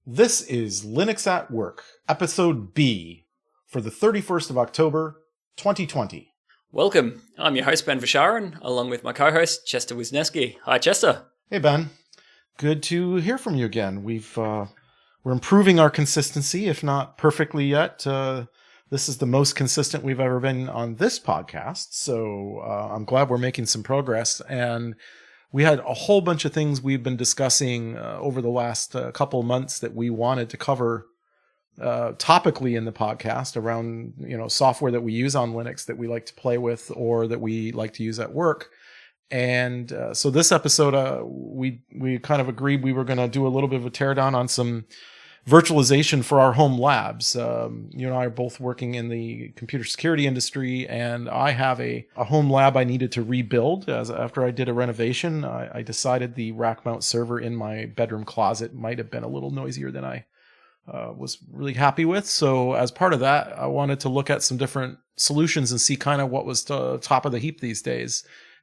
This is Linux at Work, episode B, for the 31st of October, 2020. Welcome. I'm your host, Ben Visharan, along with my co-host, Chester Wisniewski. Hi, Chester. Hey, Ben. Good to hear from you again. We're improving our consistency, if not perfectly yet. This is the most consistent we've ever been on this podcast, so I'm glad we're making some progress. And we had a whole bunch of things we've been discussing over the last couple of months that we wanted to cover topically in the podcast around, software that we use on Linux that we like to play with or that we like to use at work. And so this episode, we kind of agreed we were going to do a little bit of a teardown on some virtualization for our home labs. You and I are both working in the computer security industry, and I have a home lab I needed to rebuild. After I did a renovation, I decided the rack mount server in my bedroom closet might have been a little noisier than I was really happy with. So as part of that, I wanted to look at some different solutions and see kind of what was top of the heap these days.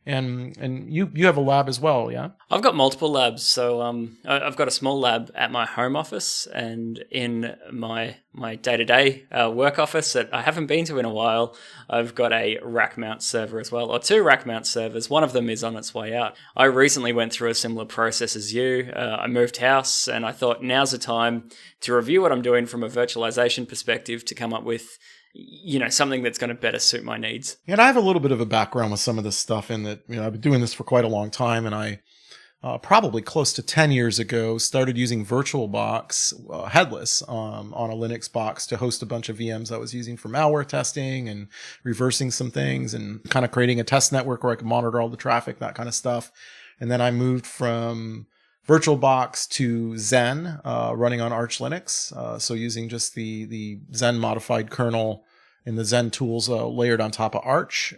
And you have a lab as well, yeah? I've got multiple labs. So I've got a small lab at my home office, and in my day-to-day work office that I haven't been to in a while, I've got a rack mount server as well, or two rack mount servers. One of them is on its way out. I recently went through a similar process as you. I moved house, and I thought now's the time to review what I'm doing from a virtualization perspective to come up with something that's going to better suit my needs. And I have a little bit of a background with some of this stuff in that, I've been doing this for quite a long time, and I probably close to 10 years ago started using VirtualBox headless on a Linux box to host a bunch of VMs I was using for malware testing and reversing some things and kind of creating a test network where I could monitor all the traffic, that kind of stuff. And then I moved from VirtualBox to Xen, running on Arch Linux. So using just the Xen modified kernel and the Xen tools layered on top of Arch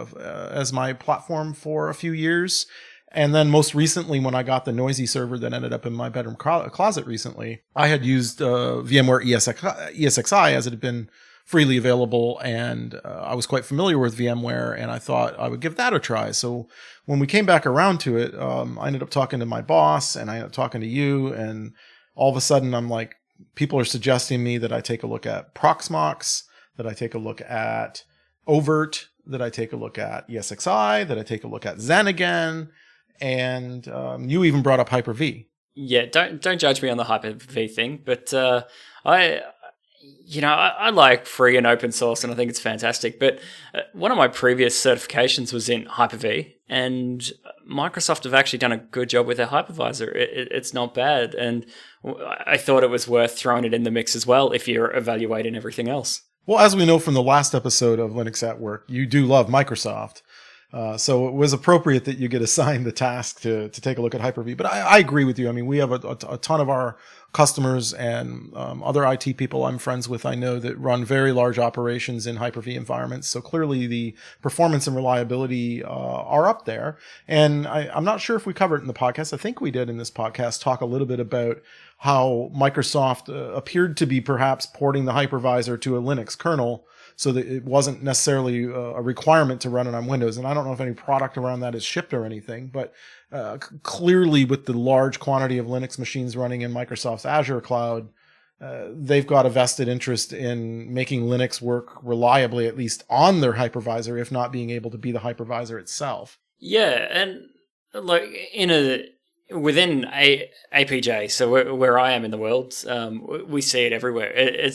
as my platform for a few years. And then most recently, when I got the noisy server that ended up in my bedroom closet recently, I had used VMware ESXi as it had been freely available, and I was quite familiar with VMware, and I thought I would give that a try. So when we came back around to it, I ended up talking to my boss, and I ended up talking to you, and all of a sudden I'm like, people are suggesting me that I take a look at Proxmox, that I take a look at Overt, that I take a look at ESXi, that I take a look at Xen again, and you even brought up Hyper-V. Yeah, don't judge me on the Hyper-V thing, but I like free and open source, and I think it's fantastic. But one of my previous certifications was in Hyper-V, and Microsoft have actually done a good job with their hypervisor. It's not bad, and I thought it was worth throwing it in the mix as well if you're evaluating everything else. Well, as we know from the last episode of Linux at Work, you do love Microsoft. So it was appropriate that you get assigned the task to take a look at Hyper-V. But I agree with you. I mean, we have a ton of our customers and other IT people I'm friends with, I know, that run very large operations in Hyper-V environments. So clearly the performance and reliability are up there. And I'm not sure if we covered it in the podcast. I think we did in this podcast talk a little bit about how Microsoft appeared to be perhaps porting the hypervisor to a Linux kernel so that it wasn't necessarily a requirement to run it on Windows. And I don't know if any product around that is shipped or anything, but clearly with the large quantity of Linux machines running in Microsoft's Azure cloud, they've got a vested interest in making Linux work reliably, at least on their hypervisor, if not being able to be the hypervisor itself. Yeah, and like within APJ, so where I am in the world, we see it everywhere.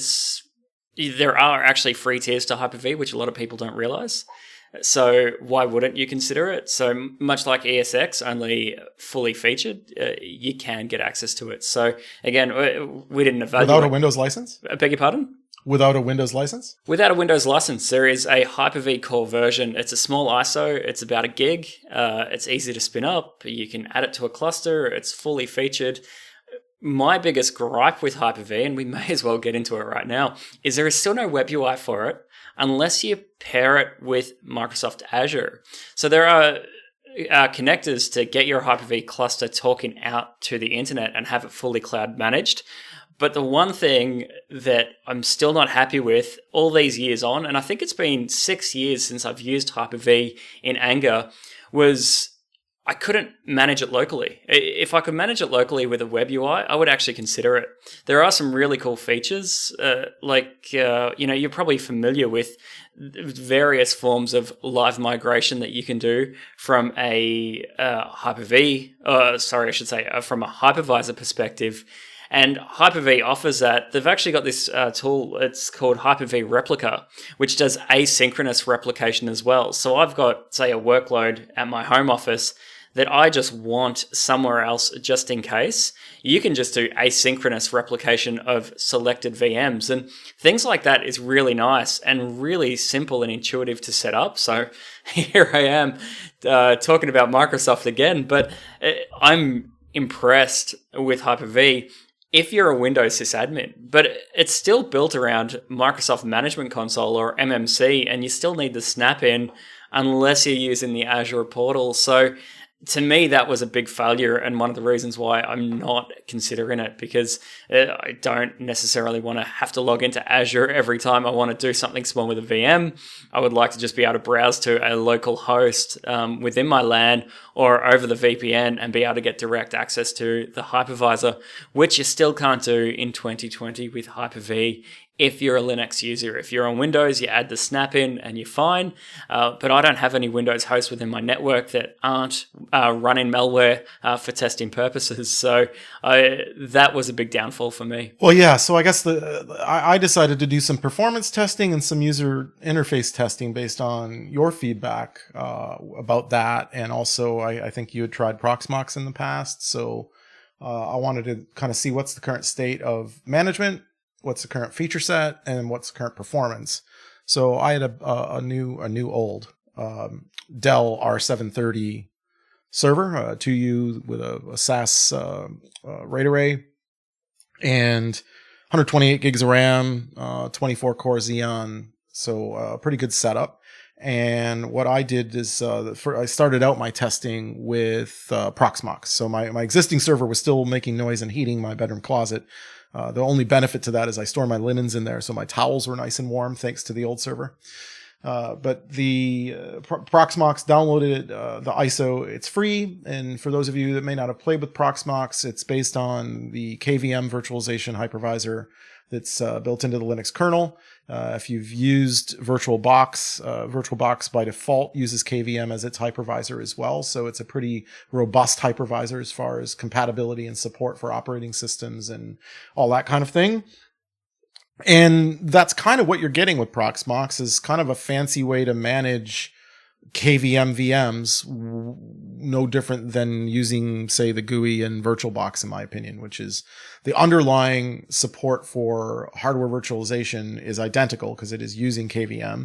There are actually free tiers to Hyper-V, which a lot of people don't realize. So why wouldn't you consider it? So much like ESX, only fully featured, you can get access to it. So again, we didn't evaluate. Without a Windows license? I beg your pardon? Without a Windows license? Without a Windows license, there is a Hyper-V core version. It's a small ISO. It's about 1 gig. It's easy to spin up. You can add it to a cluster. It's fully featured. My biggest gripe with Hyper-V, and we may as well get into it right now, is there is still no web UI for it unless you pair it with Microsoft Azure. So there are connectors to get your Hyper-V cluster talking out to the internet and have it fully cloud managed. But the one thing that I'm still not happy with all these years on, and I think it's been 6 years since I've used Hyper-V in anger, was I couldn't manage it locally. If I could manage it locally with a web UI, I would actually consider it. There are some really cool features, you're probably familiar with various forms of live migration that you can do from a from a hypervisor perspective. And Hyper-V offers that. They've actually got this tool, it's called Hyper-V Replica, which does asynchronous replication as well. So I've got, say, a workload at my home office that I just want somewhere else just in case. You can just do asynchronous replication of selected VMs. And things like that is really nice and really simple and intuitive to set up. So here I am talking about Microsoft again, but I'm impressed with Hyper-V if you're a Windows sysadmin, but it's still built around Microsoft Management Console or MMC, and you still need the snap-in unless you're using the Azure portal. So to me, that was a big failure and one of the reasons why I'm not considering it, because I don't necessarily want to have to log into Azure every time I want to do something small with a VM. I would like to just be able to browse to a local host within my LAN or over the VPN and be able to get direct access to the hypervisor, which you still can't do in 2020 with Hyper-V. If you're a Linux user, if you're on Windows, you add the snap-in and you're fine. But I don't have any Windows hosts within my network that aren't running malware for testing purposes. So that was a big downfall for me. Well, yeah. So I guess I decided to do some performance testing and some user interface testing based on your feedback about that. And also, I think you had tried Proxmox in the past. So I wanted to kind of see what's the current state of management, what's the current feature set, and what's the current performance. So I had a new old Dell R730 server, 2U with a SAS RAID array, and 128 gigs of RAM, 24 core Xeon. So a pretty good setup. And what I did is I started out my testing with Proxmox. So my existing server was still making noise and heating my bedroom closet. The only benefit to that is I store my linens in there, so my towels were nice and warm thanks to the old server. But the Proxmox downloaded the ISO. It's free, and for those of you that may not have played with Proxmox, it's based on the KVM virtualization hypervisor that's built into the Linux kernel. If you've used VirtualBox, VirtualBox by default uses KVM as its hypervisor as well. So it's a pretty robust hypervisor as far as compatibility and support for operating systems and all that kind of thing. And that's kind of what you're getting with Proxmox, is kind of a fancy way to manage KVM VMs, no different than using, say, the GUI and VirtualBox, in my opinion, which is the underlying support for hardware virtualization is identical because it is using KVM.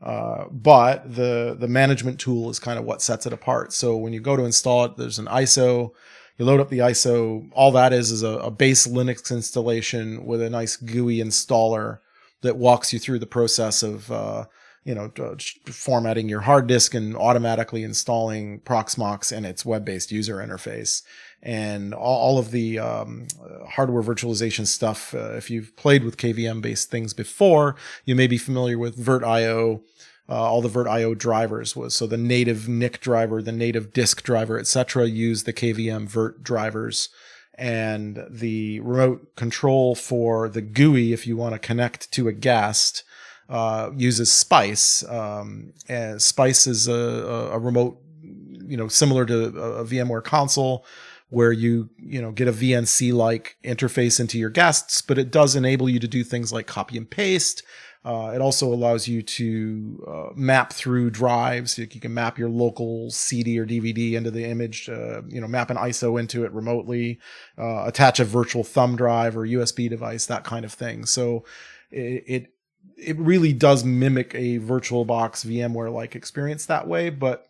But the management tool is kind of what sets it apart. So when you go to install it, there's an ISO. You load up the ISO. All that is a base Linux installation with a nice GUI installer that walks you through the process of formatting your hard disk and automatically installing Proxmox and its web-based user interface. And all of the hardware virtualization stuff, if you've played with KVM-based things before, you may be familiar with VirtIO. All the VirtIO drivers so the native NIC driver, the native disk driver, etc., use the KVM Virt drivers. And the remote control for the GUI, if you want to connect to a guest, uses Spice. And Spice is a remote, similar to a VMware console, where you get a VNC-like interface into your guests, but it does enable you to do things like copy and paste. It also allows you to map through drives. You can map your local CD or DVD into the image, map an ISO into it remotely, attach a virtual thumb drive or USB device, that kind of thing. So it really does mimic a VirtualBox VMware-like experience that way. But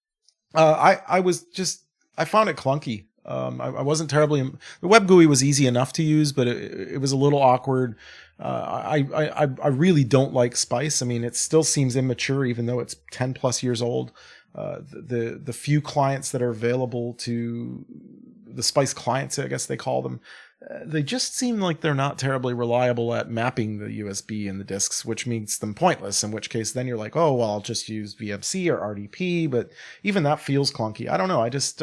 I found it clunky. I wasn't terribly. The web GUI was easy enough to use, but it was a little awkward. I really don't like Spice. I mean, it still seems immature, even though it's 10 plus years old. The few clients that are available to the Spice clients, I guess they call them, they just seem like they're not terribly reliable at mapping the USB in the disks, which makes them pointless, in which case then you're like, oh, well, I'll just use VMC or RDP, but even that feels clunky. I don't know. I just,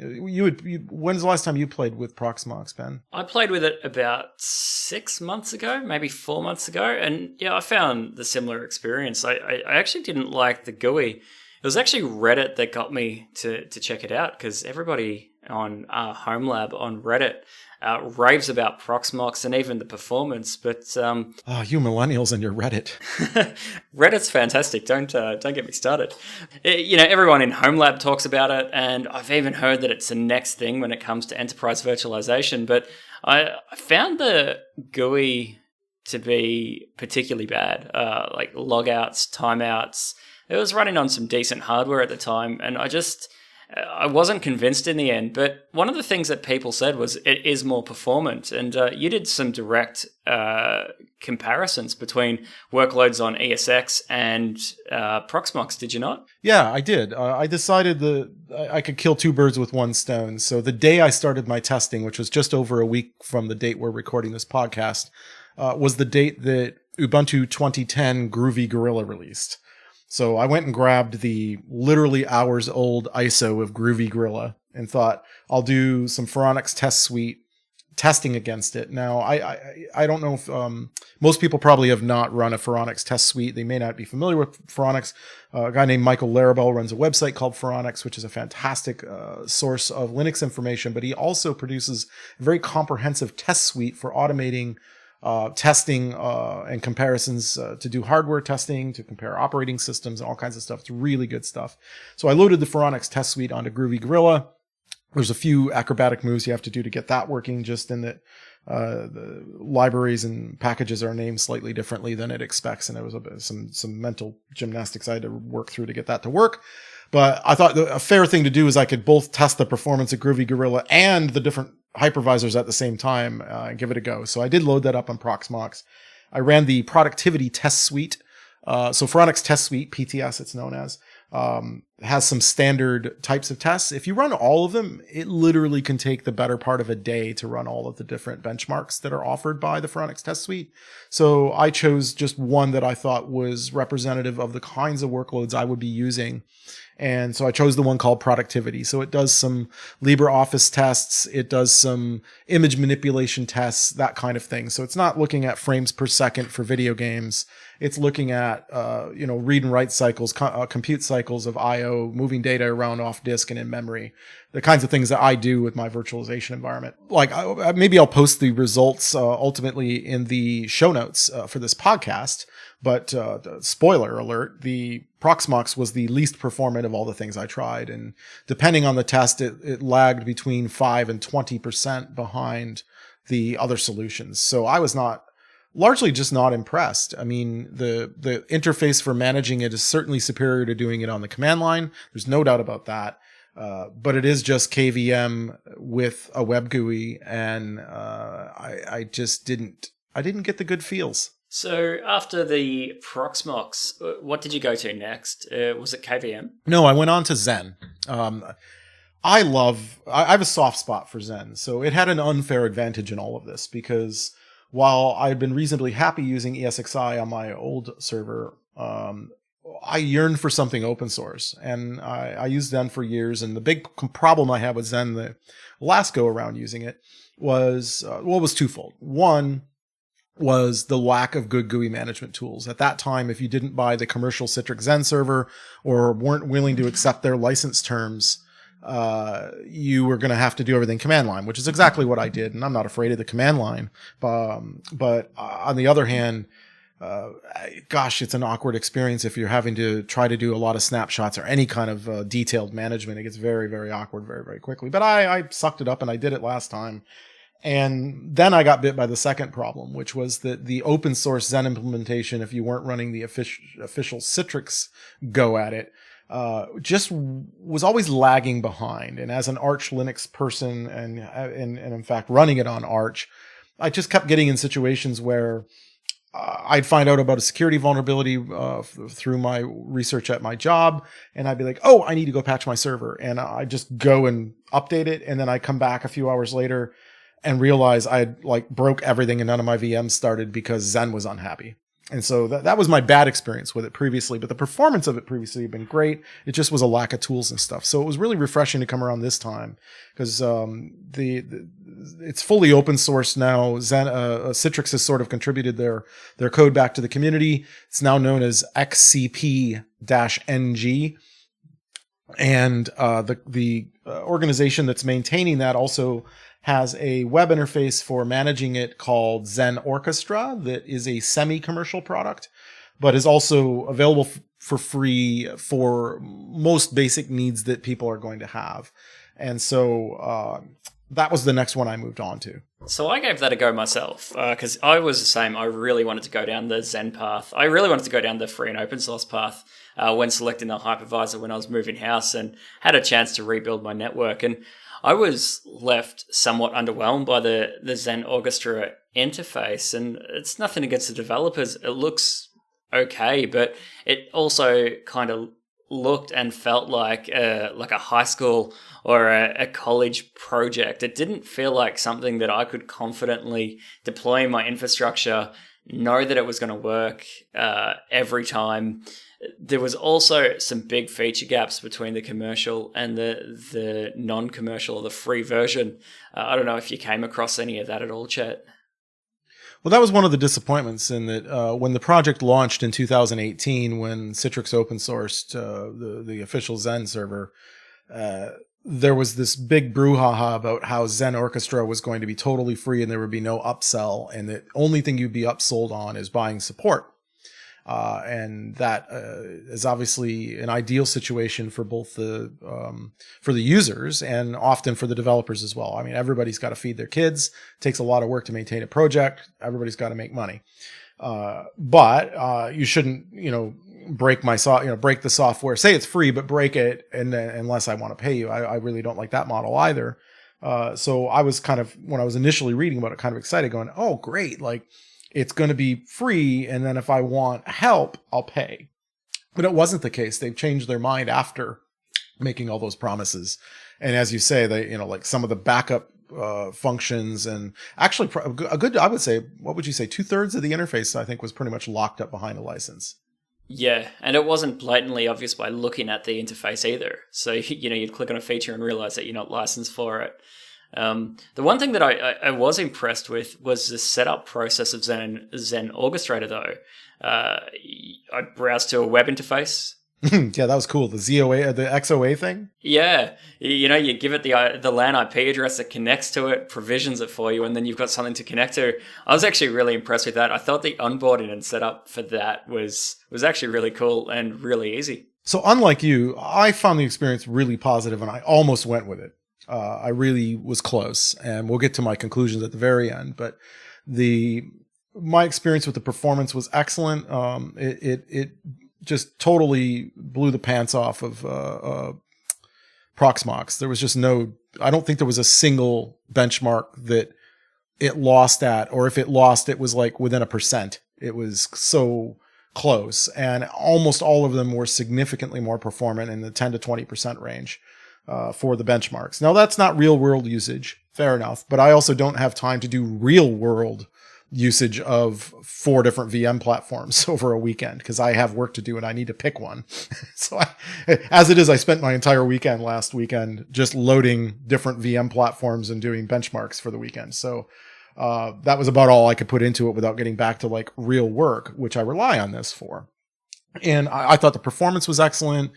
when's the last time you played with Proxmox, Ben? I played with it about 6 months ago, maybe 4 months ago, and yeah, I found the similar experience. I actually didn't like the GUI. It was actually Reddit that got me to check it out, because everybody on HomeLab on Reddit raves about Proxmox and even the performance, but you millennials and your Reddit. Reddit's fantastic. Don't get me started. Everyone in HomeLab talks about it, and I've even heard that it's the next thing when it comes to enterprise virtualization. But I found the GUI to be particularly bad, like logouts, timeouts. It was running on some decent hardware at the time, and I wasn't convinced in the end, but one of the things that people said was it is more performant, and you did some direct comparisons between workloads on ESX and Proxmox, did you not? Yeah, I did. I decided that I could kill two birds with one stone. So the day I started my testing, which was just over a week from the date we're recording this podcast, was the date that Ubuntu 2010 Groovy Gorilla released. So I went and grabbed the literally hours old ISO of Groovy Gorilla and thought I'll do some Phoronix test suite testing against it. Now, I don't know if most people probably have not run a Phoronix test suite. They may not be familiar with Phoronix. A guy named Michael Larabelle runs a website called Phoronix, which is a fantastic source of Linux information, but he also produces a very comprehensive test suite for automating testing and comparisons to do hardware testing, to compare operating systems and all kinds of stuff. It's really good stuff. So I loaded the Phoronix test suite onto Groovy Gorilla. There's a few acrobatic moves you have to do to get that working, just in that the libraries and packages are named slightly differently than it expects. And there was some mental gymnastics I had to work through to get that to work. But I thought a fair thing to do is I could both test the performance of Groovy Gorilla and the different hypervisors at the same time and give it a go. So I did load that up on Proxmox. I ran the productivity test suite. So Phoronix test suite, PTS it's known as, has some standard types of tests. If you run all of them, it literally can take the better part of a day to run all of the different benchmarks that are offered by the Phoronix test suite. So I chose just one that I thought was representative of the kinds of workloads I would be using. And so I chose the one called productivity. So it does some LibreOffice tests. It does some image manipulation tests, that kind of thing. So it's not looking at frames per second for video games. It's looking at, read and write cycles, compute cycles of IO, moving data around off disk and in memory, the kinds of things that I do with my virtualization environment. Like maybe I'll post the results ultimately in the show notes for this podcast. But spoiler alert, the Proxmox was the least performant of all the things I tried. And depending on the test, it lagged between 5 and 20% behind the other solutions. So I was largely just not impressed. I mean, the interface for managing it is certainly superior to doing it on the command line. There's no doubt about that. But it is just KVM with a web GUI. And I didn't get the good feels. So after the Proxmox, what did you go to next? Was it KVM? No, I went on to Zen. I have a soft spot for Zen. So it had an unfair advantage in all of this because while I'd been reasonably happy using ESXi on my old server, I yearned for something open source. And I used Zen for years. And the big problem I had with Zen the last go around using it was twofold. One was the lack of good GUI management tools. At that time, if you didn't buy the commercial Citrix Zen server or weren't willing to accept their license terms, you were going to have to do everything command line, which is exactly what I did. And I'm not afraid of the command line. But on the other hand, it's an awkward experience if you're having to try to do a lot of snapshots or any kind of detailed management. It gets very, very awkward very, very quickly. But I sucked it up and I did it last time. And then I got bit by the second problem, which was that the open source Zen implementation, if you weren't running the official Citrix go at it, just was always lagging behind. And as an Arch Linux person and in fact running it on Arch, I just kept getting in situations where I'd find out about a security vulnerability through my research at my job, and I'd be like, "Oh, I need to go patch my server," and I just go and update it, and then I come back a few hours later and realize I like broke everything and none of my VMs started because Zen was unhappy. And so that was my bad experience with it previously, but the performance of it previously had been great. It just was a lack of tools and stuff. So it was really refreshing to come around this time because it's fully open source now. Citrix has sort of contributed their code back to the community. It's now known as XCP-NG. And the organization that's maintaining that also has a web interface for managing it called Zen Orchestra that is a semi-commercial product, but is also available for free for most basic needs that people are going to have. And so that was the next one I moved on to. So I gave that a go myself because I was the same. I really wanted to go down the Zen path. I really wanted to go down the free and open source path when selecting the hypervisor when I was moving house and had a chance to rebuild my network. And I was left somewhat underwhelmed by the Zen Orchestra interface, and it's nothing against the developers. It looks okay, but it also kind of looked and felt like a high school or a college project. It didn't feel like something that I could confidently deploy in my infrastructure, know that it was going to work every time. There was also some big feature gaps between the commercial and the non-commercial or the free version. I don't know if you came across any of that at all, Chet. Well, that was one of the disappointments in that when the project launched in 2018, when Citrix open sourced the official Zen server, there was this big brouhaha about how Zen Orchestra was going to be totally free and there would be no upsell, and the only thing you'd be upsold on is buying support. And that is obviously an ideal situation for both for the users and often for the developers as well. I mean, everybody's got to feed their kids. It takes a lot of work to maintain a project. Everybody's got to make money. But you shouldn't, break break the software. Say it's free, but break it, and unless I want to pay you. I really don't like that model either. So I was kind of, when I was initially reading about it, kind of excited, going, "Oh, great! Like, it's going to be free, and then if I want help, I'll pay." But it wasn't the case. They've changed their mind after making all those promises. And as you say, they, like some of the backup functions, and actually a good, I would say, what would you say, 2/3 of the interface, I think, was pretty much locked up behind a license. Yeah, and it wasn't blatantly obvious by looking at the interface either. So, you'd click on a feature and realize that you're not licensed for it. The one thing that I was impressed with was the setup process of Zen Orchestrator, though. I browsed to a web interface. Yeah, that was cool. The ZOA, the XOA thing. Yeah, you give it the LAN IP address that connects to it, provisions it for you, and then you've got something to connect to. I was actually really impressed with that. I thought the onboarding and setup for that was actually really cool and really easy. So unlike you, I found the experience really positive, and I almost went with it. I really was close, and we'll get to my conclusions at the very end. But my experience with the performance was excellent. It just totally blew the pants off of Proxmox. There was just I don't think there was a single benchmark that it lost at, or if it lost, it was like within 1%. It was so close, and almost all of them were significantly more performant in the 10 to 20% range. For the benchmarks. Now, that's not real world usage. Fair enough. But I also don't have time to do real world usage of 4 different VM platforms over a weekend because I have work to do and I need to pick one. So as it is, I spent my entire weekend last weekend just loading different VM platforms and doing benchmarks for the weekend. So that was about all I could put into it without getting back to like real work, which I rely on this for. And I thought the performance was excellent.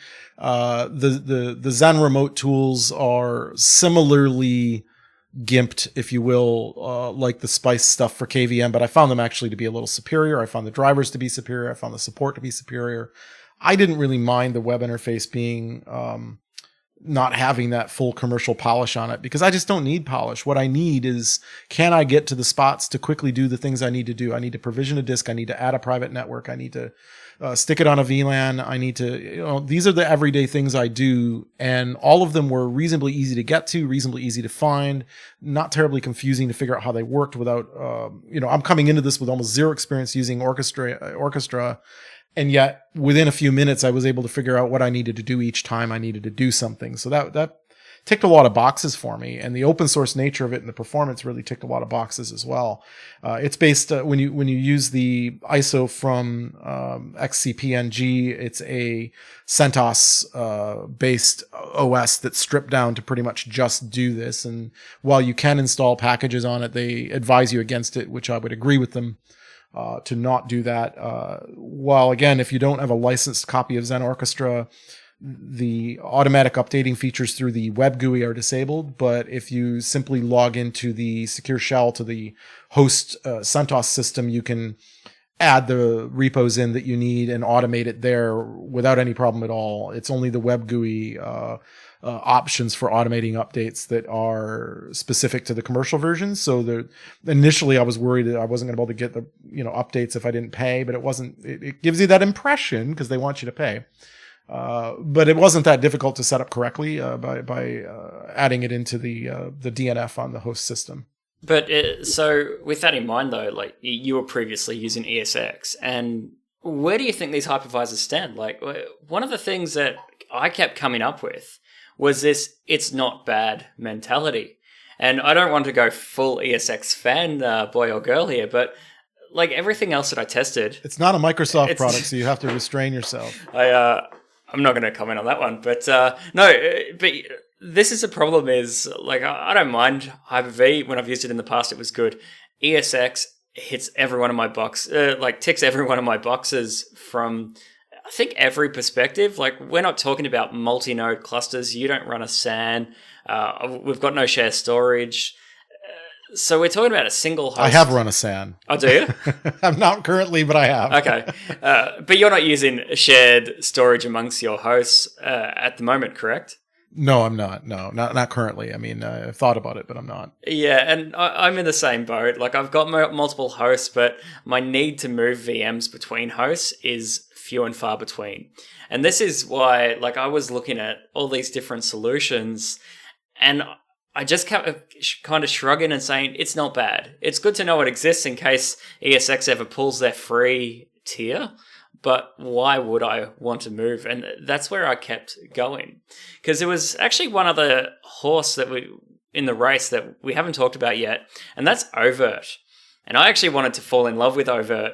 The Zen remote tools are similarly gimped, if you will, like the Spice stuff for KVM, but I found them actually to be a little superior. I found the drivers to be superior. I found the support to be superior. I didn't really mind the web interface being not having that full commercial polish on it because I just don't need polish. What I need is, can I get to the spots to quickly do the things I need to do? I need to provision a disk. I need to add a private network. I need to stick it on a VLAN. I need to, these are the everyday things I do. And all of them were reasonably easy to get to, reasonably easy to find, not terribly confusing to figure out how they worked without, I'm coming into this with almost zero experience using Orchestra. And yet within a few minutes, I was able to figure out what I needed to do each time I needed to do something. So that ticked a lot of boxes for me, and the open source nature of it and the performance really ticked a lot of boxes as well. It's based when you use the ISO from XCP-ng, it's a CentOS based OS that's stripped down to pretty much just do this. And while you can install packages on it, they advise you against it, which I would agree with them. To not do that. While again, if you don't have a licensed copy of Xen Orchestra, the automatic updating features through the web GUI are disabled. But if you simply log into the secure shell to the host CentOS system, you can add the repos in that you need and automate it there without any problem at all. It's only the web GUI options for automating updates that are specific to the commercial versions. So initially I was worried that I wasn't going to be able to get the updates if I didn't pay, but it wasn't. It gives you that impression because they want you to pay. But it wasn't that difficult to set up correctly by adding it into the DNF on the host system. But so with that in mind, though, like you were previously using ESX, and where do you think these hypervisors stand? Like one of the things that I kept coming up with was this "it's not bad" mentality. And I don't want to go full ESX fan boy or girl here, but like everything else that I tested, it's not a Microsoft product, so you have to restrain yourself. I'm not going to comment on that one, but but this is the problem is like I don't mind Hyper-V. When I've used it in the past, it was good. ESX hits every one of my ticks every one of my boxes from I think every perspective. Like we're not talking about multi-node clusters. You don't run a SAN. We've got no shared storage. So we're talking about a single host. I have run a SAN. Oh, do you? I'm not currently, but I have. Okay. But you're not using shared storage amongst your hosts at the moment, correct? No, I'm not. No, not currently. I mean, I've thought about it, but I'm not. Yeah, and I'm in the same boat. Like I've got multiple hosts, but my need to move VMs between hosts is few and far between. And this is why, like, I was looking at all these different solutions, and I just kept kind of shrugging and saying, it's not bad. It's good to know it exists in case ESX ever pulls their free tier, but why would I want to move? And that's where I kept going. Because there was actually one other horse in the race that we haven't talked about yet, and that's Overt. And I actually wanted to fall in love with Overt,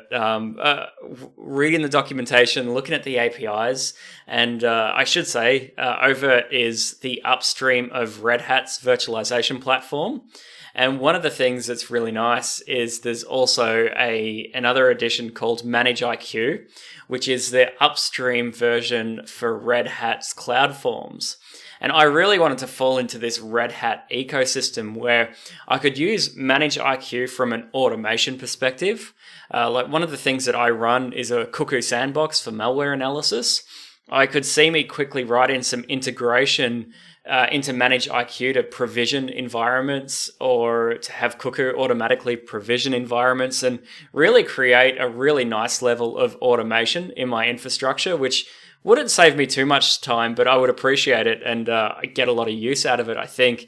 reading the documentation, looking at the APIs, and I should say Overt is the upstream of Red Hat's virtualization platform. And one of the things that's really nice is there's also another edition called ManageIQ, which is the upstream version for Red Hat's CloudForms. And I really wanted to fall into this Red Hat ecosystem where I could use ManageIQ from an automation perspective. Like one of the things that I run is a Cuckoo sandbox for malware analysis. I could see me quickly write in some integration into ManageIQ to provision environments or to have Cuckoo automatically provision environments and really create a really nice level of automation in my infrastructure, which wouldn't save me too much time, but I would appreciate it and I get a lot of use out of it, I think.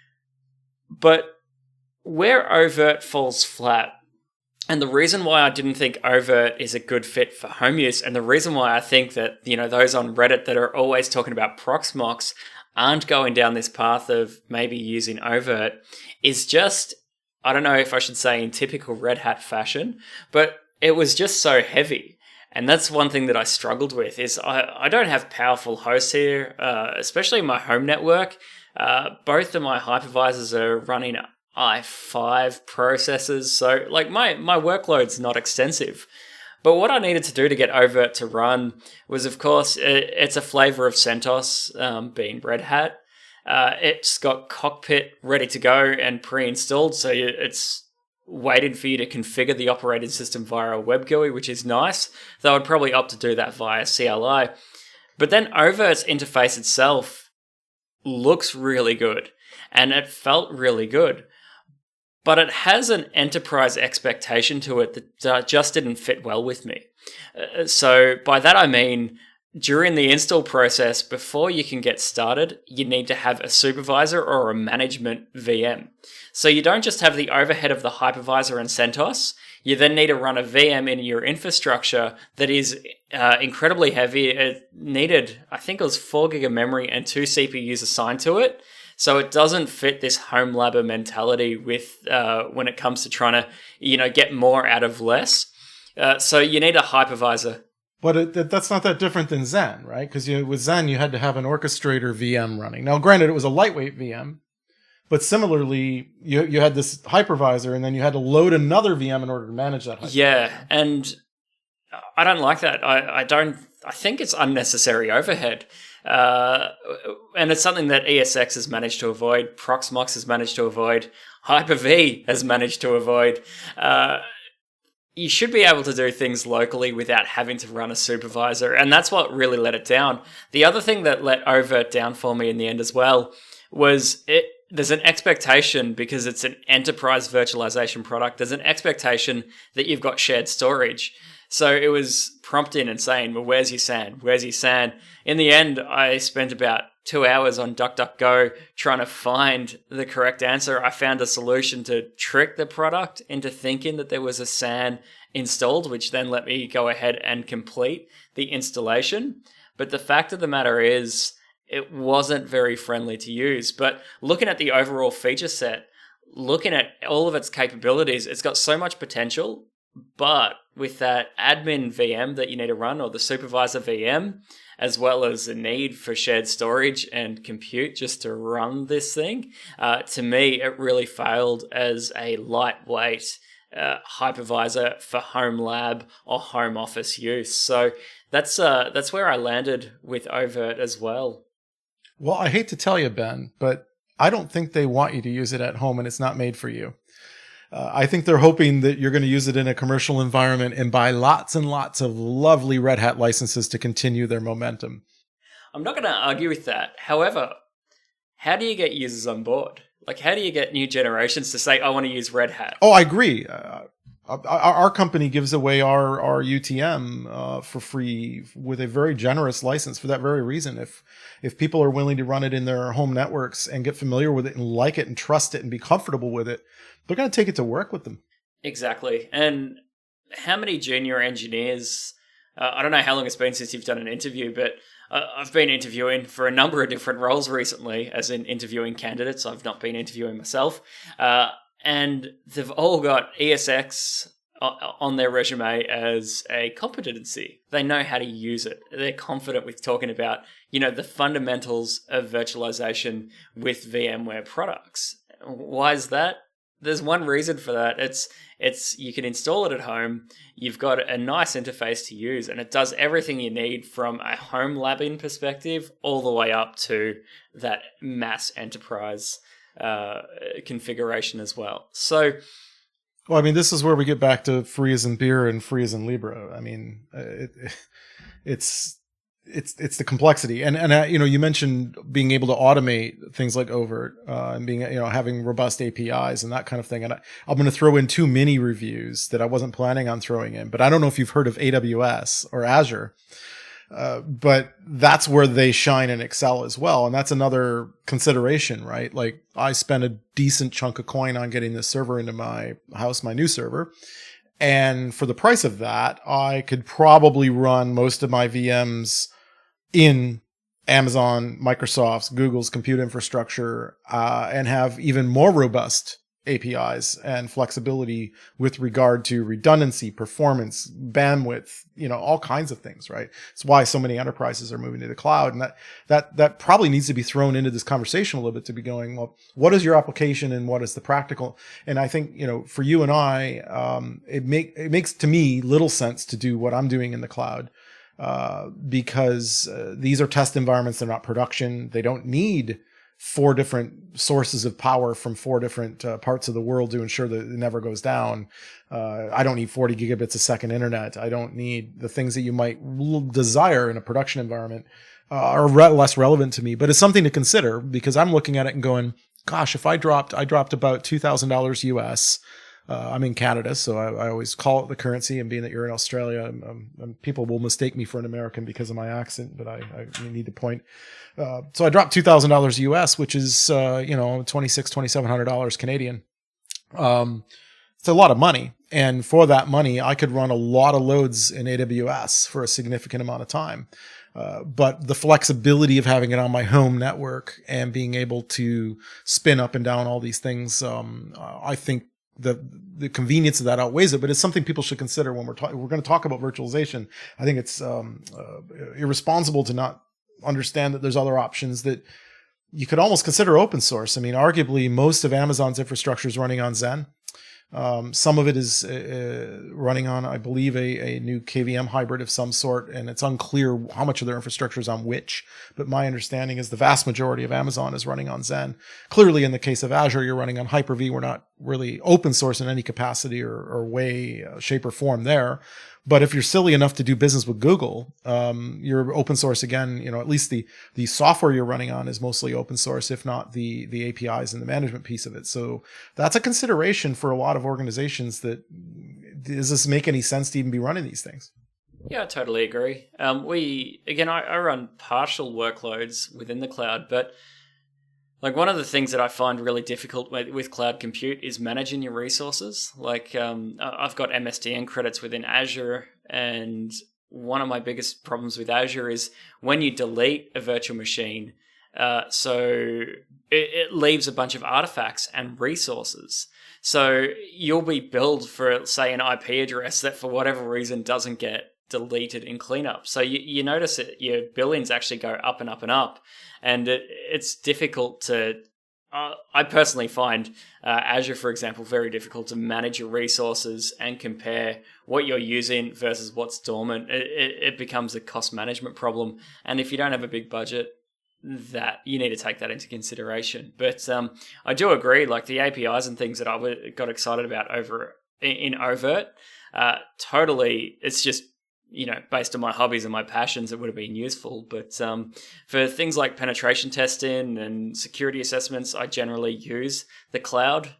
But where Overt falls flat, and the reason why I didn't think Overt is a good fit for home use, and the reason why I think that, those on Reddit that are always talking about Proxmox aren't going down this path of maybe using Overt, is just, I don't know if I should say in typical Red Hat fashion, but it was just so heavy. And that's one thing that I struggled with is I don't have powerful hosts here, especially in my home network. Both of my hypervisors are running i5 processors. So like my workload's not extensive. But what I needed to do to get Overt to run was, of course, it's a flavor of CentOS, being Red Hat. It's got Cockpit ready to go and pre-installed. So it's waiting for you to configure the operating system via a web GUI, which is nice, though I'd probably opt to do that via CLI. But then Overt's interface itself looks really good, and it felt really good. but it has an enterprise expectation to it that just didn't fit well with me. So by that I mean, during the install process, before you can get started, you need to have a supervisor or a management VM. So you don't just have the overhead of the hypervisor and CentOS. You then need to run a VM in your infrastructure that is incredibly heavy. It needed, I think it was 4 gig of memory and 2 CPUs assigned to it. So it doesn't fit this home labber mentality with when it comes to trying to, get more out of less. So you need a hypervisor. But that's not that different than Zen, right? Because with Zen, you had to have an orchestrator VM running. Now, granted, it was a lightweight VM, but similarly, you had this hypervisor, and then you had to load another VM in order to manage that hypervisor. Yeah, and I don't like that. I think it's unnecessary overhead. And it's something that ESX has managed to avoid, Proxmox has managed to avoid, Hyper-V has managed to avoid. You should be able to do things locally without having to run a supervisor, and that's what really let it down. The other thing that let Overt down for me in the end as well was there's an expectation, because it's an enterprise virtualization product, there's an expectation that you've got shared storage. So it was prompting and saying, well, where's your SAN? Where's your SAN? In the end, I spent about 2 hours on DuckDuckGo trying to find the correct answer. I found a solution to trick the product into thinking that there was a SAN installed, which then let me go ahead and complete the installation. But the fact of the matter is, it wasn't very friendly to use. But looking at the overall feature set, looking at all of its capabilities, it's got so much potential. But with that admin VM that you need to run, or the supervisor VM, as well as the need for shared storage and compute just to run this thing, to me, it really failed as a lightweight hypervisor for home lab or home office use. So that's where I landed with Overt as well. Well, I hate to tell you, Ben, but I don't think they want you to use it at home, and it's not made for you. I think they're hoping that you're going to use it in a commercial environment and buy lots and lots of lovely Red Hat licenses to continue their momentum. I'm not going to argue with that. However, how do you get users on board? Like, how do you get new generations to say, I want to use Red Hat? Oh, I agree. Our company gives away our UTM for free with a very generous license for that very reason. If people are willing to run it in their home networks and get familiar with it and like it and trust it and be comfortable with it, they're going to take it to work with them. Exactly. And how many junior engineers, I don't know how long it's been since you've done an interview, but I've been interviewing for a number of different roles recently, as in interviewing candidates. I've not been interviewing myself. And they've all got ESX on their resume as a competency. They know how to use it. They're confident with talking about, the fundamentals of virtualization with VMware products. Why is that? There's one reason for that. It's you can install it at home. You've got a nice interface to use, and it does everything you need from a home labbing perspective all the way up to that mass enterprise configuration as well. So, well, I mean, this is where we get back to free as in beer and free as in Libra. I mean, it's the complexity, and you mentioned being able to automate things like Overt and being having robust APIs and that kind of thing. And I'm going to throw in 2 mini reviews that I wasn't planning on throwing in, but I don't know if you've heard of AWS or Azure, but that's where they shine and excel as well. And that's another consideration, right? Like, I spent a decent chunk of coin on getting this server into my house, my new server. And for the price of that, I could probably run most of my VMs in Amazon, Microsoft's, Google's compute infrastructure, and have even more robust APIs and flexibility with regard to redundancy, performance, bandwidth, all kinds of things, right? It's why so many enterprises are moving to the cloud. And that probably needs to be thrown into this conversation a little bit, to be going, well, what is your application and what is the practical? And I think, for you and I, it makes to me little sense to do what I'm doing in the cloud. Because these are test environments. They're not production. They don't need 4 different sources of power from 4 different parts of the world to ensure that it never goes down. I don't need 40 gigabits a second internet. I don't need the things that you might desire in a production environment are less relevant to me. But it's something to consider, because I'm looking at it and going, gosh, if I dropped about $2,000 US. I'm in Canada, so I always call it the currency. And being that you're in Australia, people will mistake me for an American because of my accent, but I need to point. So I dropped $2,000 US, which is, $2,700 Canadian. It's a lot of money. And for that money, I could run a lot of loads in AWS for a significant amount of time. But the flexibility of having it on my home network and being able to spin up and down all these things, I think the convenience of that outweighs it, but it's something people should consider when we're going to talk about virtualization. I think it's irresponsible to not understand that there's other options that you could almost consider open source. I mean, arguably, most of Amazon's infrastructure is running on Xen. Some of it is running on, I believe, a new KVM hybrid of some sort, and it's unclear how much of their infrastructure is on which. But my understanding is the vast majority of Amazon is running on Xen. Clearly, in the case of Azure, you're running on Hyper-V. We're not really open source in any capacity or way, shape, or form there. But if you're silly enough to do business with Google, you're open source again. At least the software you're running on is mostly open source, if not the APIs and the management piece of it. So that's a consideration for a lot of organizations. That does this make any sense to even be running these things? Yeah, I totally agree. I run partial workloads within the cloud, but like one of the things that I find really difficult with cloud compute is managing your resources. Like I've got MSDN credits within Azure, and one of my biggest problems with Azure is when you delete a virtual machine, so it leaves a bunch of artifacts and resources. So you'll be billed for, say, an IP address that for whatever reason doesn't get deleted in cleanup. So you notice that your billings actually go up and up and up. And it's difficult to, I personally find Azure, for example, very difficult to manage your resources and compare what you're using versus what's dormant. It becomes a cost management problem. And if you don't have a big budget, that you need to take that into consideration. But I do agree, like the APIs and things that I got excited about over in Overt, totally, it's just, based on my hobbies and my passions, it would have been useful. But for things like penetration testing and security assessments, I generally use the cloud,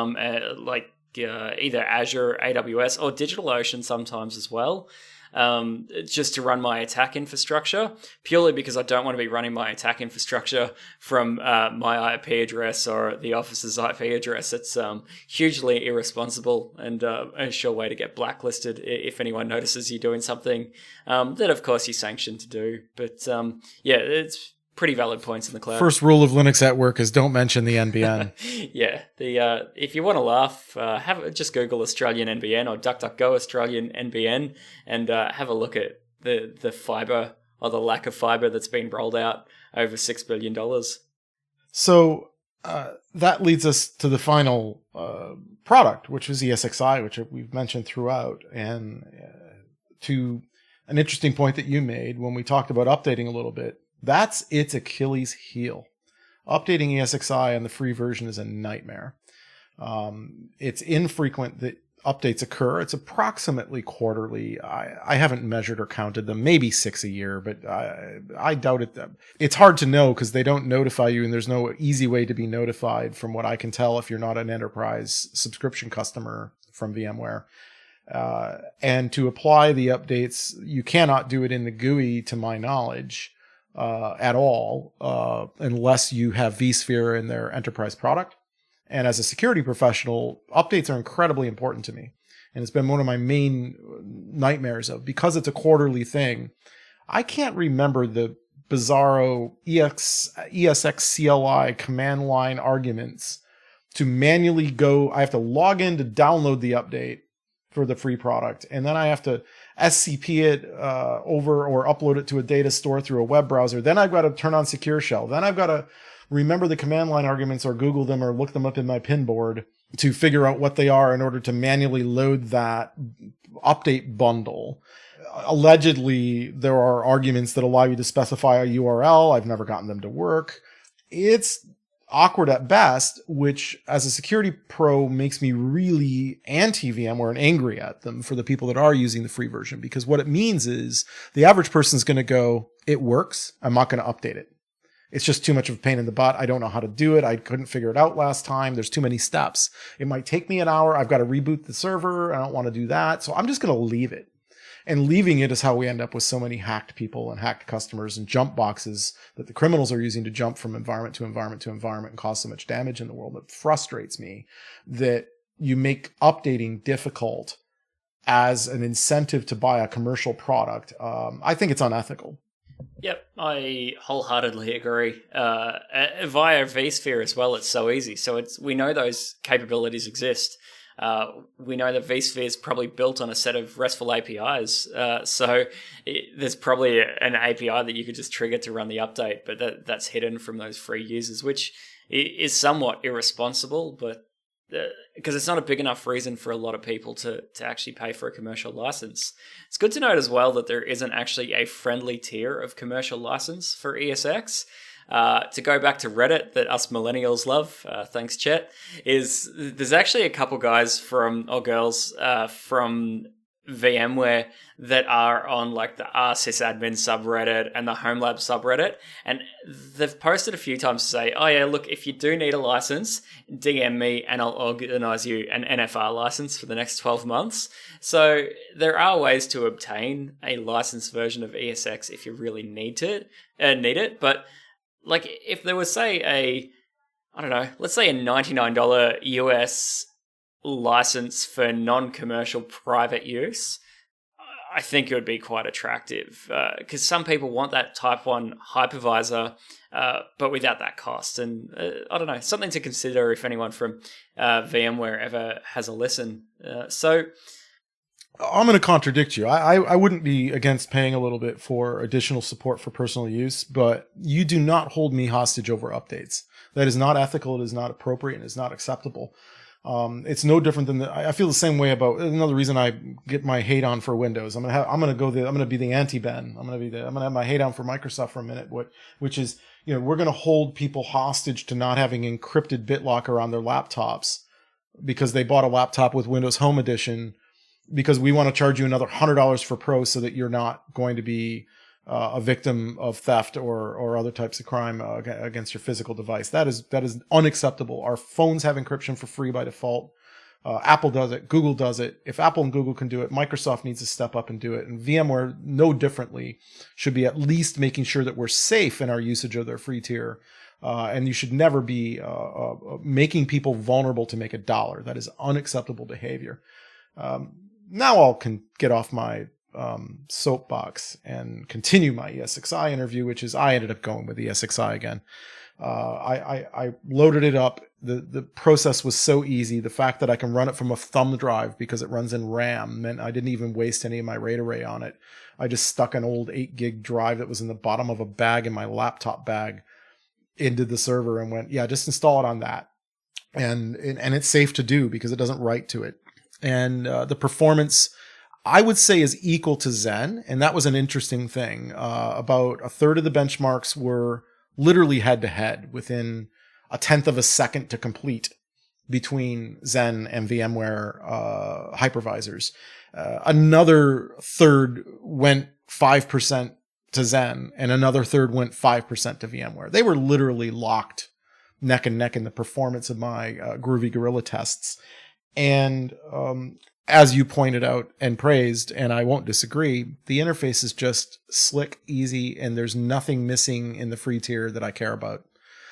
either Azure, AWS, or DigitalOcean sometimes as well, just to run my attack infrastructure, purely because I don't want to be running my attack infrastructure from my IP address or the office's IP address. It's hugely irresponsible and a sure way to get blacklisted if anyone notices you doing something that, of course, you're sanctioned to do. But it's pretty valid points in the cloud. First rule of Linux at work is don't mention the NBN. Yeah, if you want to laugh, just Google Australian NBN or DuckDuckGo Australian NBN and have a look at the fiber or the lack of fiber that's been rolled out over $6 billion. So that leads us to the final product, which was ESXi, which we've mentioned throughout, and to an interesting point that you made when we talked about updating a little bit. That's its Achilles heel. Updating ESXi on the free version is a nightmare. It's infrequent that updates occur. It's approximately quarterly. I haven't measured or counted them, maybe 6 a year, but I doubt it. It's hard to know because they don't notify you, and there's no easy way to be notified from what I can tell if you're not an enterprise subscription customer from VMware. And to apply the updates, you cannot do it in the GUI, to my knowledge. At all, unless you have vSphere in their enterprise product. And as a security professional, updates are incredibly important to me. And it's been one of my main nightmares because it's a quarterly thing. I can't remember the bizarro ESX CLI command line arguments to manually go. I have to log in to download the update for the free product. And then I have to SCP it over or upload it to a data store through a web browser. Then I've got to turn on Secure Shell. Then I've got to remember the command line arguments or Google them or look them up in my pinboard to figure out what they are in order to manually load that update bundle. Allegedly, there are arguments that allow you to specify a URL. I've never gotten them to work. It's awkward at best, which as a security pro makes me really anti-VMware and angry at them for the people that are using the free version, because what it means is the average person is going to go, it works, I'm not going to update it. It's just too much of a pain in the butt. I don't know how to do it. I couldn't figure it out last time. There's too many steps. It might take me an hour. I've got to reboot the server. I don't want to do that. So I'm just going to leave it. And leaving it is how we end up with so many hacked people and hacked customers and jump boxes that the criminals are using to jump from environment to environment to environment and cause so much damage in the world. It frustrates me that you make updating difficult as an incentive to buy a commercial product. I think it's unethical. Yep, I wholeheartedly agree. Via vSphere as well, it's so easy. So we know those capabilities exist. We know that vSphere is probably built on a set of RESTful APIs. There's probably an API that you could just trigger to run the update, but that's hidden from those free users, which is somewhat irresponsible, but because it's not a big enough reason for a lot of people to actually pay for a commercial license. It's good to note as well that there isn't actually a friendly tier of commercial license for ESX. To go back to Reddit that us millennials love, thanks Chet, is there's actually a couple guys or girls from VMware that are on like the rsysadmin subreddit and the HomeLab subreddit, and they've posted a few times to say, oh yeah, look, if you do need a license, DM me and I'll organize you an NFR license for the next 12 months. So there are ways to obtain a licensed version of ESX if you really need it, but like if there was, say, let's say a $99 US license for non-commercial private use, I think it would be quite attractive because some people want that Type 1 hypervisor, but without that cost. And I don't know, something to consider if anyone from VMware ever has a listen. So I'm going to contradict you. I wouldn't be against paying a little bit for additional support for personal use, but you do not hold me hostage over updates. That is not ethical. It is not appropriate. And it's not acceptable. It's no different than I feel the same way about another reason I get my hate on for Windows. I'm going to be the anti-Ben. I'm going to have my hate on for Microsoft for a minute, which is, we're going to hold people hostage to not having encrypted BitLocker on their laptops because they bought a laptop with Windows Home Edition, because we want to charge you another $100 for Pro so that you're not going to be a victim of theft or other types of crime against your physical device. That is unacceptable. Our phones have encryption for free by default. Apple does it. Google does it. If Apple and Google can do it, Microsoft needs to step up and do it. And VMware, no differently, should be at least making sure that we're safe in our usage of their free tier. And you should never be making people vulnerable to make $1. That is unacceptable behavior. Now I'll get off my soapbox and continue my ESXi interview, which is I ended up going with ESXi again. I loaded it up. The process was so easy. The fact that I can run it from a thumb drive because it runs in RAM meant I didn't even waste any of my RAID array on it. I just stuck an old 8 gig drive that was in the bottom of a bag in my laptop bag into the server and went, yeah, just install it on that. And it's safe to do because it doesn't write to it. And the performance, I would say, is equal to Zen. And that was an interesting thing. About a third of the benchmarks were literally head-to-head within a tenth of a second to complete between Zen and VMware hypervisors. Another third went 5% to Zen, and another third went 5% to VMware. They were literally locked neck and neck in the performance of my Groovy Gorilla tests. And as you pointed out and praised, and I won't disagree, the interface is just slick, easy, and there's nothing missing in the free tier that I care about.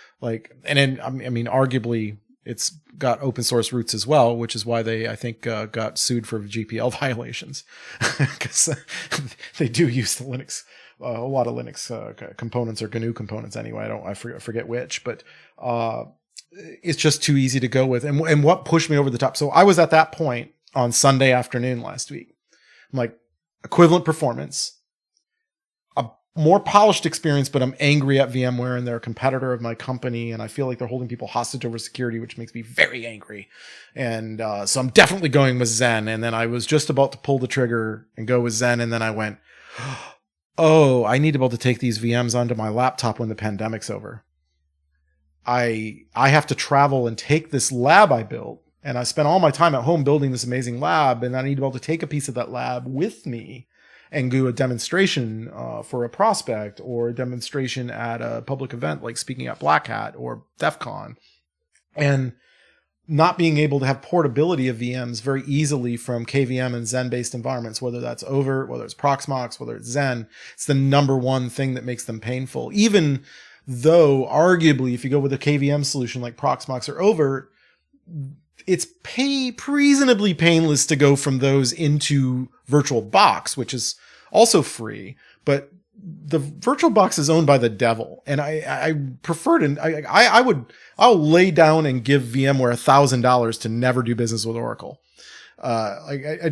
Arguably, it's got open source roots as well, which is why they, I think, got sued for GPL violations, because they do use the Linux, a lot of Linux components or GNU components anyway. I forget which, but it's just too easy to go with. And what pushed me over the top? So I was at that point on Sunday afternoon last week. I'm like, equivalent performance, a more polished experience, but I'm angry at VMware and they're a competitor of my company. And I feel like they're holding people hostage over security, which makes me very angry. And so I'm definitely going with Zen. And then I was just about to pull the trigger and go with Zen. And then I went, oh, I need to be able to take these VMs onto my laptop when the pandemic's over. I have to travel and take this lab I built. And I spent all my time at home building this amazing lab, and I need to be able to take a piece of that lab with me and do a demonstration for a prospect, or a demonstration at a public event like speaking at Black Hat or DEF CON, and not being able to have portability of VMs very easily from KVM and Xen based environments, whether that's Overt, whether it's Proxmox, whether it's Xen, it's the number one thing that makes them painful. Even though arguably if you go with a KVM solution like Proxmox or Overt, it's reasonably painless to go from those into VirtualBox, which is also free, but the VirtualBox is owned by the devil, and I prefer to. I'll lay down and give VMware $1,000 to never do business with Oracle. I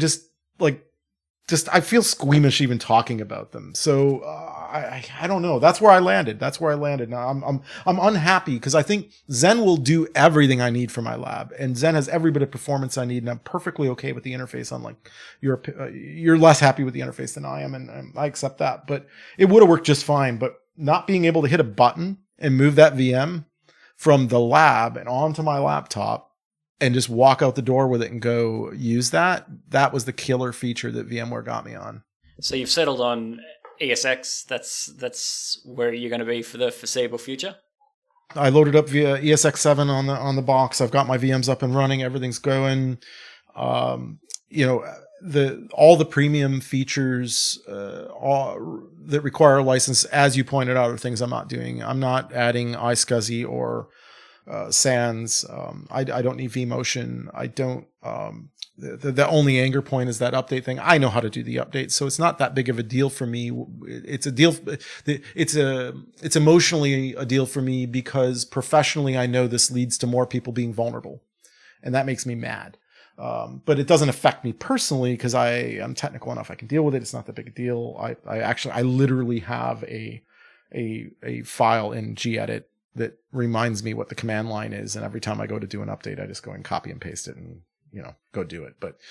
feel squeamish even talking about them. So I don't know. That's where I landed. Now I'm unhappy because I think Xen will do everything I need for my lab, and Xen has every bit of performance I need, and I'm perfectly okay with the interface. Unlike you're less happy with the interface than I am, and I accept that. But it would have worked just fine. But not being able to hit a button and move that VM from the lab and onto my laptop and just walk out the door with it and go use that was the killer feature that VMware got me on. So you've settled on ESX. That's where you're going to be for the foreseeable future? I loaded up via ESX7 on the box. I've got my VMs up and running. Everything's going. All the premium features that require a license, as you pointed out, are things I'm not doing. I'm not adding iSCSI or SANS. I don't need vMotion. I don't. The only anger point is that update thing. I know how to do the update, so it's not that big of a deal for me. It's a deal. It's emotionally a deal for me because professionally I know this leads to more people being vulnerable, and that makes me mad. But it doesn't affect me personally because I'm technical enough. I can deal with it. It's not that big a deal. I literally have a file in gedit that reminds me what the command line is. And every time I go to do an update, I just go and copy and paste it and, go do it. But,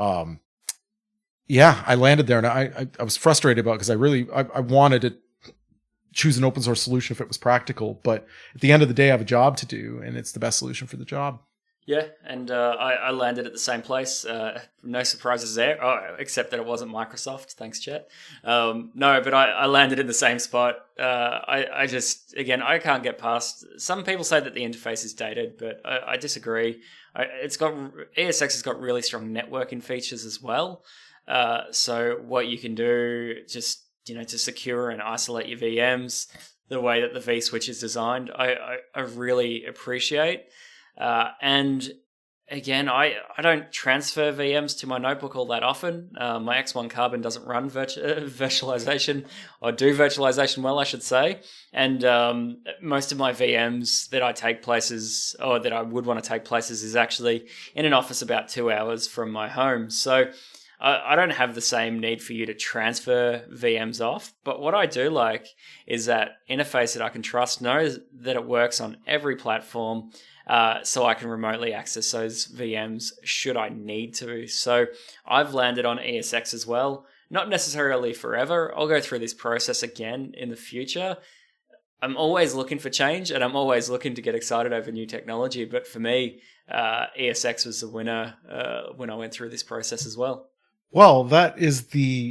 I landed there, and I was frustrated about it because I wanted to choose an open source solution if it was practical, but at the end of the day, I have a job to do, and it's the best solution for the job. Yeah, and I landed at the same place. No surprises there, except that it wasn't Microsoft. Thanks, Chet. No, but I landed in the same spot. I can't get past. Some people say that the interface is dated, but I disagree. ESX has got really strong networking features as well. So what you can do, just to secure and isolate your VMs, the way that the vSwitch is designed, I really appreciate. And again, I don't transfer VMs to my notebook all that often. My X1 Carbon doesn't run virtualization, or do virtualization well, I should say. And most of my VMs that I take places, or that I would want to take places, is actually in an office about 2 hours from my home. So I don't have the same need for you to transfer VMs off. But what I do like is that interface that I can trust, knows that it works on every platform. So I can remotely access those VMs should I need to. So I've landed on ESX as well. Not necessarily forever. I'll go through this process again in the future. I'm always looking for change, and I'm always looking to get excited over new technology. But for me, ESX was the winner when I went through this process as well. Well, that is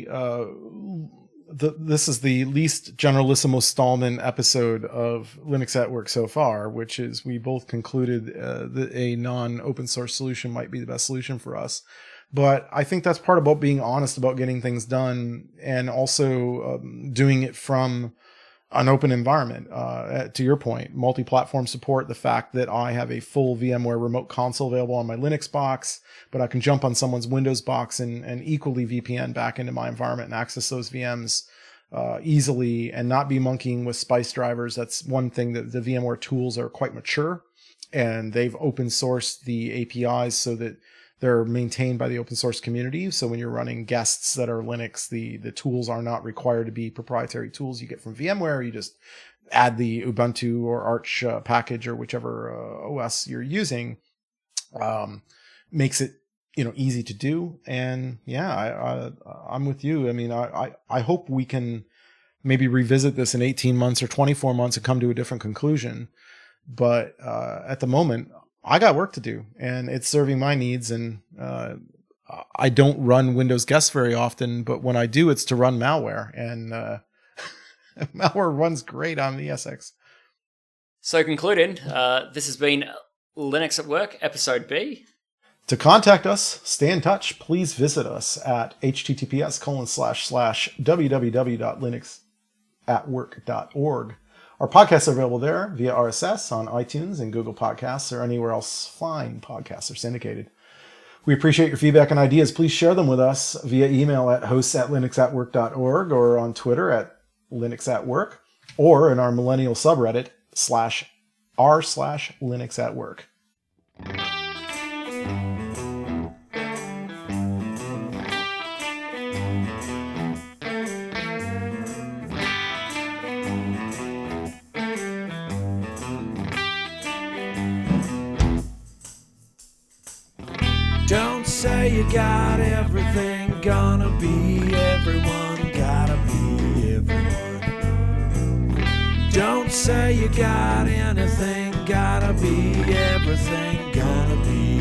this is the least Generalissimo Stallman episode of Linux at Work so far, which is we both concluded that a non-open source solution might be the best solution for us. But I think that's part about being honest about getting things done, and also doing it from an open environment. To your point, multi-platform support, the fact that I have a full VMware remote console available on my Linux box, but I can jump on someone's Windows box and equally VPN back into my environment and access those VMs easily, and not be monkeying with SPICE drivers. That's one thing, that the VMware tools are quite mature, and they've open sourced the APIs so that they're maintained by the open source community. So when you're running guests that are Linux, the tools are not required to be proprietary tools you get from VMware. You just add the Ubuntu or Arch package or whichever OS you're using. Makes it easy to do. And I'm with you. I mean, I hope we can maybe revisit this in 18 months or 24 months and come to a different conclusion. But at the moment, I got work to do, and it's serving my needs, and I don't run Windows guest very often, but when I do, it's to run malware, and malware runs great on the ESX. So concluding, this has been Linux at Work, episode B. To contact us, stay in touch, please visit us at https://www.linuxatwork.org. Our podcasts are available there via RSS on iTunes and Google Podcasts or anywhere else fine podcasts are syndicated. We appreciate your feedback and ideas. Please share them with us via email at hosts@linuxatwork.org or on Twitter at linuxatwork or in our millennial subreddit /r/linuxatwork. Don't say you got everything, gonna be everyone, gotta be everyone. Don't say you got anything, gotta be everything, gonna be